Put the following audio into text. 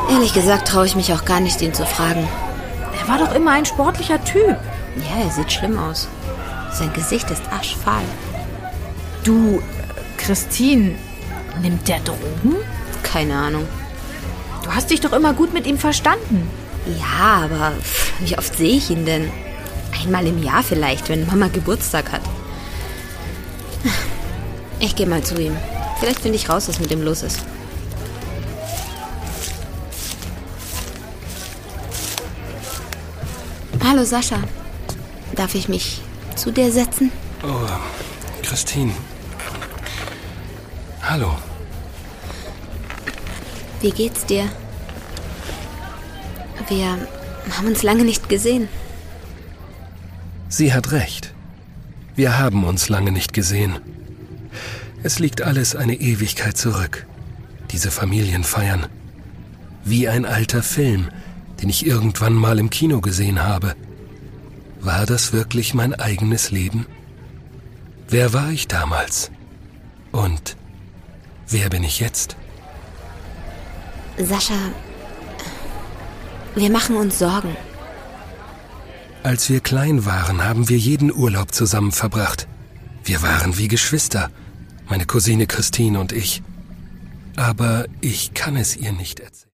Ehrlich gesagt traue ich mich auch gar nicht, ihn zu fragen. Er war doch immer ein sportlicher Typ. Ja, er sieht schlimm aus. Sein Gesicht ist aschfahl. Du, Christine, nimmt der Drogen? Keine Ahnung. Du hast dich doch immer gut mit ihm verstanden. Ja, aber wie oft sehe ich ihn denn? Einmal im Jahr vielleicht, wenn Mama Geburtstag hat. Ich gehe mal zu ihm. Vielleicht finde ich raus, was mit ihm los ist. Hallo Sascha. Darf ich mich zu dir setzen? Oh, Christine. Hallo. Wie geht's dir? Wir haben uns lange nicht gesehen. Sie hat recht. Wir haben uns lange nicht gesehen. Es liegt alles eine Ewigkeit zurück. Diese Familienfeiern. Wie ein alter Film, den ich irgendwann mal im Kino gesehen habe. War das wirklich mein eigenes Leben? Wer war ich damals? Und wer bin ich jetzt? Sascha, wir machen uns Sorgen. Als wir klein waren, haben wir jeden Urlaub zusammen verbracht. Wir waren wie Geschwister, meine Cousine Christine und ich. Aber ich kann es ihr nicht erzählen.